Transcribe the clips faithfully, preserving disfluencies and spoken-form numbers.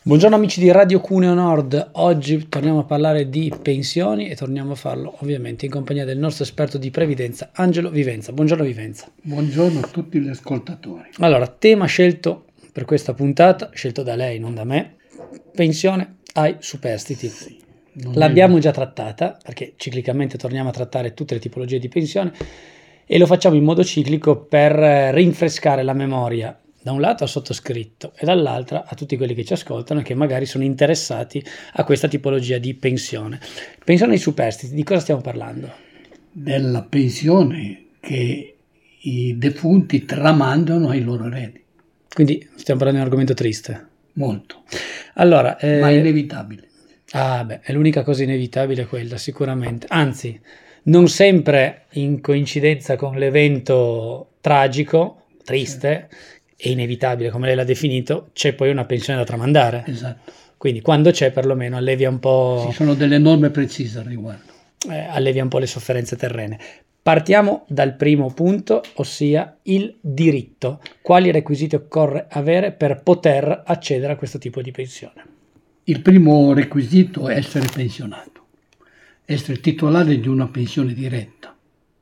Buongiorno amici di Radio Cuneo Nord, oggi torniamo a parlare di pensioni e torniamo a farlo ovviamente in compagnia del nostro esperto di previdenza Angelo Vivenza. Buongiorno Vivenza. Buongiorno a tutti gli ascoltatori. Allora, tema scelto per questa puntata, scelto da lei, non da me, pensione ai superstiti. Sì, L'abbiamo già trattata, perché ciclicamente torniamo a trattare tutte le tipologie di pensione e lo facciamo in modo ciclico per rinfrescare la memoria da un lato al sottoscritto e dall'altra a tutti quelli che ci ascoltano e che magari sono interessati a questa tipologia di pensione. Pensione ai superstiti, di cosa stiamo parlando? Della pensione che i defunti tramandano ai loro eredi. Quindi stiamo parlando di un argomento triste. Molto. Allora, eh, ma inevitabile. Ah, beh, è l'unica cosa inevitabile quella, sicuramente. Anzi, non sempre in coincidenza con l'evento tragico, triste, sì. E inevitabile, come lei l'ha definito, c'è poi una pensione da tramandare. Esatto. Quindi quando c'è, perlomeno allevia un po'... Ci sono delle norme precise al riguardo. Eh, allevia un po' le sofferenze terrene. Partiamo dal primo punto, ossia il diritto. Quali requisiti occorre avere per poter accedere a questo tipo di pensione? Il primo requisito è essere pensionato, essere titolare di una pensione diretta.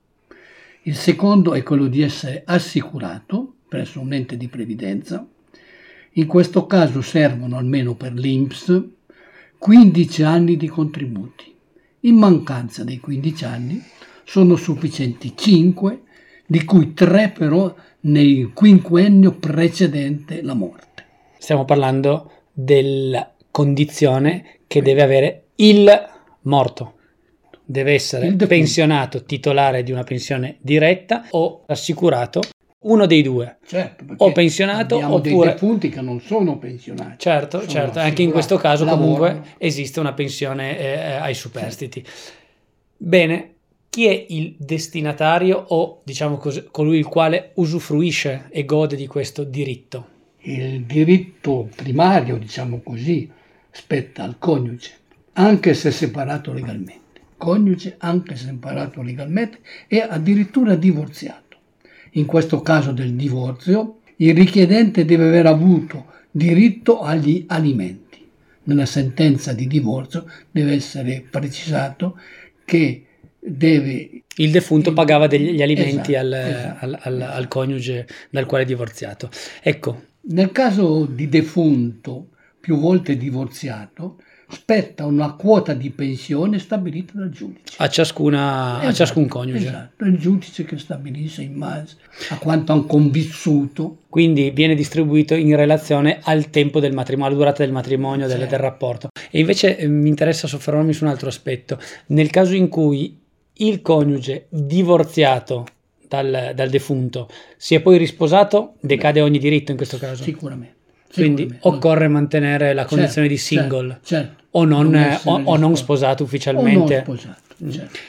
Il secondo è quello di essere assicurato presso un ente di previdenza. In questo caso servono almeno per l'I N P S quindici anni di contributi. In mancanza dei quindici anni sono sufficienti cinque, di cui tre però nel quinquennio precedente la morte. Stiamo parlando della condizione che deve avere il morto. Deve essere pensionato, titolare di una pensione diretta o assicurato, uno dei due. Certo, o pensionato abbiamo oppure dei defunti che non sono pensionati. Certo, sono certo, anche in questo caso lavorano. Comunque esiste una pensione eh, ai superstiti. Certo. Bene, chi è il destinatario o diciamo così, colui il quale usufruisce e gode di questo diritto? Il diritto primario, diciamo così, spetta al coniuge, anche se separato legalmente. Coniuge anche se separato legalmente e addirittura divorziato. In questo caso del divorzio, il richiedente deve aver avuto diritto agli alimenti. Nella sentenza di divorzio deve essere precisato che deve... Il defunto il... pagava degli alimenti esatto, al, esatto, al, al, esatto. al coniuge dal quale è divorziato. Ecco. Nel caso di defunto più volte divorziato, spetta una quota di pensione stabilita dal giudice. A, ciascuna, esatto, a ciascun coniuge. Esatto, è il giudice che stabilisce in base a quanto hanno convissuto. Quindi viene distribuito in relazione al tempo del matrimonio, alla durata del matrimonio, del, del rapporto. E invece eh, mi interessa soffermarmi su un altro aspetto. Nel caso in cui il coniuge divorziato dal, dal defunto si è poi risposato, decade ogni diritto in questo caso? Sicuramente. Quindi occorre mantenere la condizione certo, di single certo, certo. o, non, non o, o non sposato ufficialmente. O non sposato, certo.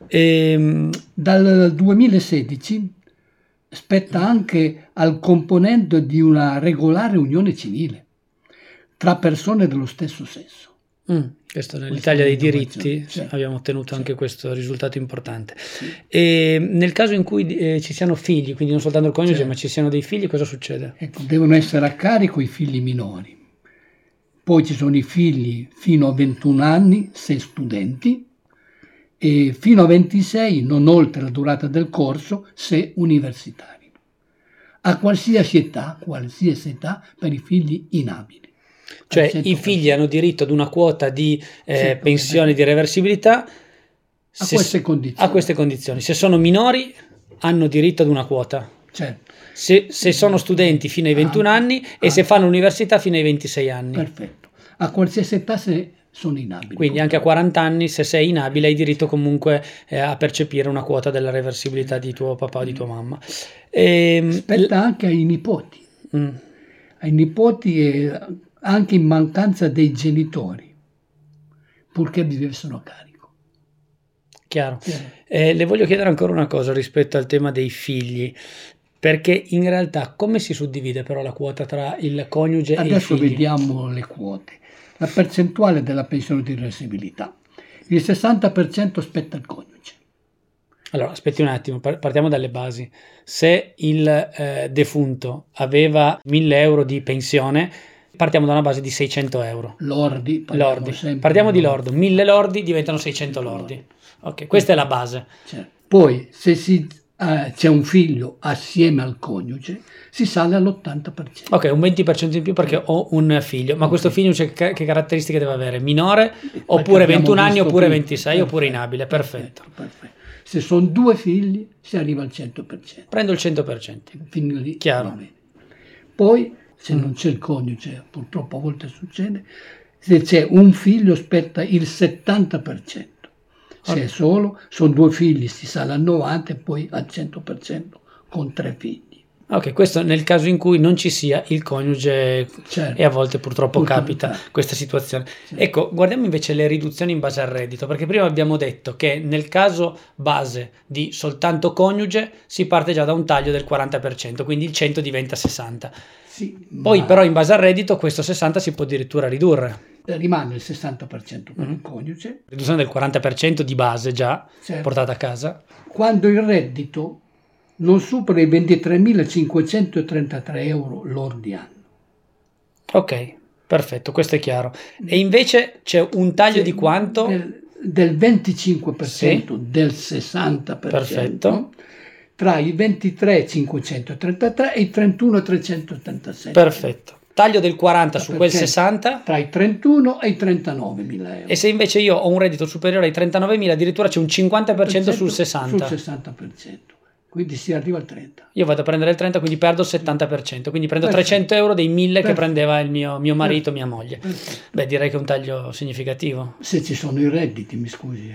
E, dal duemilasedici spetta anche al componente di una regolare unione civile tra persone dello stesso sesso. Mm, questo nell'Italia dei diritti certo. Abbiamo ottenuto certo. anche questo risultato importante. Sì. E nel caso in cui eh, ci siano figli, quindi non soltanto il coniuge, certo. ma ci siano dei figli, cosa succede? Ecco, devono essere a carico i figli minori. Poi ci sono i figli fino a ventuno anni, se studenti, e fino a ventisei, non oltre la durata del corso, se universitari. A qualsiasi età, qualsiasi età per i figli inabili. Cioè i figli hanno diritto ad una quota di eh, pensione di reversibilità a queste, a queste condizioni. Se sono minori hanno diritto ad una quota. Certo. Se, se sono studenti fino ai ventuno ah, anni e ah, se fanno l'università fino ai ventisei anni. Perfetto. A qualsiasi età se sono inabili. Quindi anche a quaranta anni, se sei inabile, hai diritto comunque eh, a percepire una quota della reversibilità di tuo papà o di tua mamma. E, Spetta anche ai nipoti. Mm. Ai nipoti e anche in mancanza dei genitori, purché vivessero a carico. Chiaro. Chiaro. Eh, le voglio chiedere ancora una cosa rispetto al tema dei figli, perché in realtà come si suddivide però la quota tra il coniuge Adesso e i figli? Adesso vediamo le quote. La percentuale della pensione di reversibilità. Il sessanta per cento spetta al coniuge. Allora, aspetti un attimo, partiamo dalle basi. Se il eh, defunto aveva mille euro di pensione, partiamo da una base di seicento euro. Lordi. Lordi. Partiamo di lordo, mille lordi diventano seicento lordi. Ok, questa è la base. Certo. Poi se si, eh, c'è un figlio assieme al coniuge, si sale all'ottanta per cento. Ok, un venti per cento in più perché ho un figlio. Ma questo figlio che, che caratteristiche deve avere? Minore, oppure ventuno anni, oppure prima. ventisei, perfetto, oppure inabile. Perfetto. Perfetto, perfetto. Se sono due figli si arriva al cento per cento. Prendo il cento per cento. Fino lì. Chiaro. Poi, se mm. non c'è il coniuge, purtroppo a volte succede, se c'è un figlio spetta il settanta per cento. Se okay. è solo, sono due figli, si sale al novanta e poi al cento per cento con tre figli. Ok, questo nel caso in cui non ci sia il coniuge, certo. E a volte purtroppo, purtroppo capita certo. questa situazione. Certo. Ecco, guardiamo invece le riduzioni in base al reddito, perché prima abbiamo detto che nel caso base di soltanto coniuge si parte già da un taglio del quaranta per cento, quindi il cento diventa sessanta. Sì, Poi però in base al reddito questo sessanta si può addirittura ridurre. Rimane il sessanta per cento per mm-hmm. il coniuge. Riduzione del quaranta per cento di base già, certo. portata a casa. Quando il reddito non supera i ventitremilacinquecentotrentatré euro lordi anno. Ok, perfetto, questo è chiaro. E invece c'è un taglio c'è di quanto? Del, del venticinque per cento, sì. del sessanta per cento. Perfetto. Tra i ventitremilacinquecentotrentatré e i trentunomilatrecentottantasette. Perfetto. Taglio del quaranta su quel sessanta. Tra i trentuno e i trentanovemila euro. E se invece io ho un reddito superiore ai trentanovemila, addirittura c'è un cinquanta per cento sul sessanta. Sul sessanta per cento. Quindi si arriva al trenta. Io vado a prendere il trenta, quindi perdo il settanta per cento. Quindi prendo Perfetto. trecento euro dei mille Perfetto. che prendeva il mio, mio marito, Perfetto. mia moglie. Perfetto. Beh, direi che è un taglio significativo. Se ci sono i redditi, mi scusi.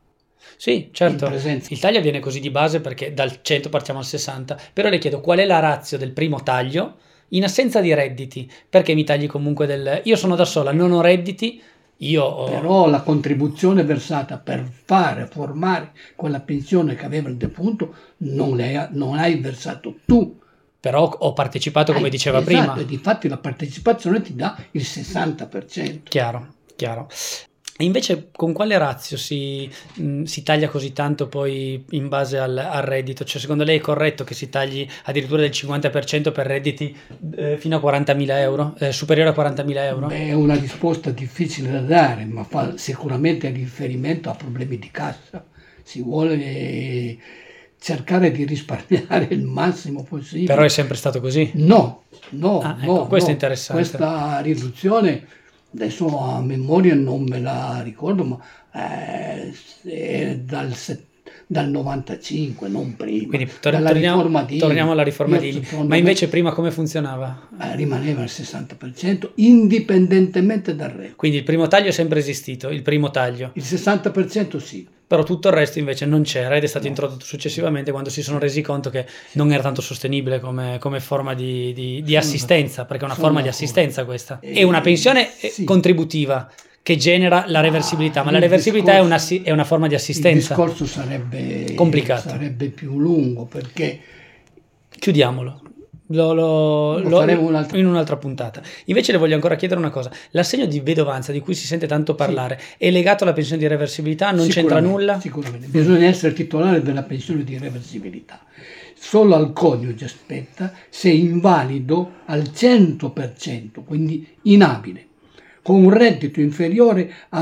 Sì, certo. Il taglio avviene così di base perché dal cento partiamo al sessanta. Però le chiedo qual è la ratio del primo taglio in assenza di redditi. Perché mi tagli comunque del... Io sono da sola, non ho redditi. Io ho... Però la contribuzione versata per fare, formare quella pensione che aveva il defunto non, l'hai, non hai versato tu. Però ho partecipato come hai, diceva esatto, prima. E difatti la partecipazione ti dà il sessanta per cento. Chiaro, chiaro. E invece con quale ratio si, mh, si taglia così tanto poi in base al, al reddito? Cioè secondo lei è corretto che si tagli addirittura del cinquanta per cento per redditi eh, fino a quarantamila euro, eh, superiore a quarantamila euro? Beh, è una risposta difficile da dare, ma fa sicuramente riferimento a problemi di cassa. Si vuole eh, cercare di risparmiare il massimo possibile. Però è sempre stato così? No, no, ah, no. Ecco, questo no. è interessante. Questa riduzione... Adesso a memoria non me la ricordo, ma eh, è dal, dal novantacinque, non prima. Quindi tor- torniamo, torniamo alla riforma Dini. Ma invece prima come funzionava? Eh, rimaneva il sessanta per cento indipendentemente dal reddito. Quindi il primo taglio è sempre esistito, il primo taglio? Il sessanta per cento sì. Però tutto il resto invece non c'era ed è stato no. introdotto successivamente quando si sono resi conto che sì. non era tanto sostenibile come, come forma di, di, di assistenza, perché è una forma di assistenza questa. E, è una pensione sì. contributiva che genera la reversibilità, ah, ma la reversibilità discorso, è, una, è una forma di assistenza. Il discorso sarebbe complicato. Sarebbe più lungo perché... Chiudiamolo. Lo, lo, lo, lo in un'altra puntata. Invece le voglio ancora chiedere una cosa: l'assegno di vedovanza di cui si sente tanto parlare sì. è legato alla pensione di reversibilità? Non c'entra nulla? Sicuramente, bisogna essere titolare della pensione di reversibilità. Solo al coniuge spetta se invalido al cento per cento, quindi inabile, con un reddito inferiore a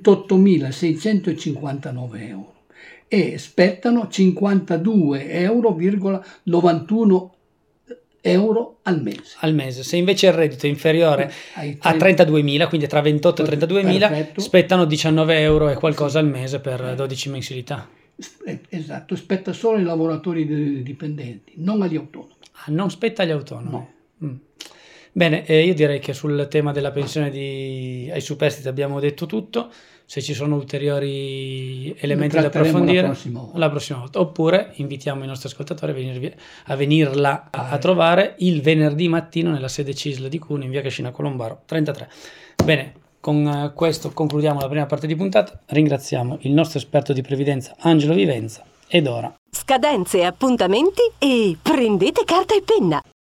ventottomilaseicentocinquantanove euro, e spettano cinquantadue virgola novantuno euro al mese. Al mese. Se invece il reddito è inferiore trenta a trentaduemila, quindi tra ventotto e trentaduemila, perfetto. Spettano diciannove euro e qualcosa al mese per dodici mensilità. Esatto, spetta solo ai lavoratori dipendenti, non agli autonomi. Ah, non spetta agli autonomi? No. Mm. Bene, eh, io direi che sul tema della pensione di, ai superstiti abbiamo detto tutto. Se ci sono ulteriori elementi da approfondire, la prossima, la prossima volta. Oppure invitiamo i nostri ascoltatori a, venirvi, a venirla a, a trovare il venerdì mattino nella sede C I S L di Cuneo in via Cascina Colombaro trentatré. Bene, con questo concludiamo la prima parte di puntata. Ringraziamo il nostro esperto di previdenza Angelo Vivenza ed ora scadenze, appuntamenti e prendete carta e penna.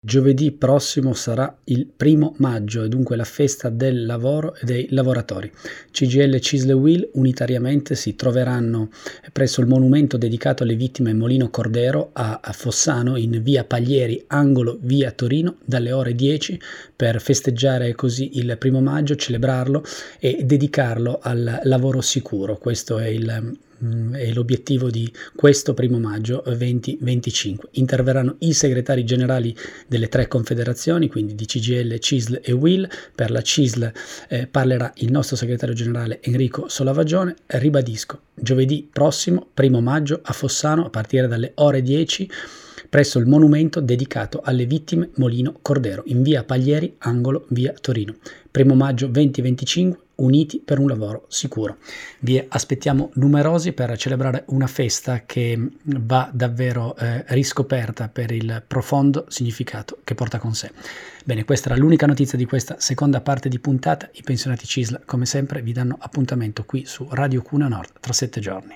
Giovedì prossimo sarà il primo maggio e dunque la festa del lavoro e dei lavoratori. C G I L, C I S L e U I L unitariamente si troveranno presso il monumento dedicato alle vittime Molino Cordero a Fossano, in via Paglieri, angolo via Torino, dalle ore dieci, per festeggiare così il primo maggio, celebrarlo e dedicarlo al lavoro sicuro. Questo è il è l'obiettivo di questo primo maggio venti venticinque. Interverranno i segretari generali delle tre confederazioni, quindi di C G I L, C I S L e U I L. Per la C I S L eh, parlerà il nostro segretario generale Enrico Solavagione. Ribadisco, giovedì prossimo, primo maggio, a Fossano, a partire dalle ore dieci, presso il monumento dedicato alle vittime Molino Cordero, in via Paglieri, angolo via Torino. Primo maggio venti venticinque, uniti per un lavoro sicuro. Vi aspettiamo numerosi per celebrare una festa che va davvero eh, riscoperta per il profondo significato che porta con sé. Bene, questa era l'unica notizia di questa seconda parte di puntata. I pensionati C I S L, come sempre, vi danno appuntamento qui su Radio Cuneo Nord tra sette giorni.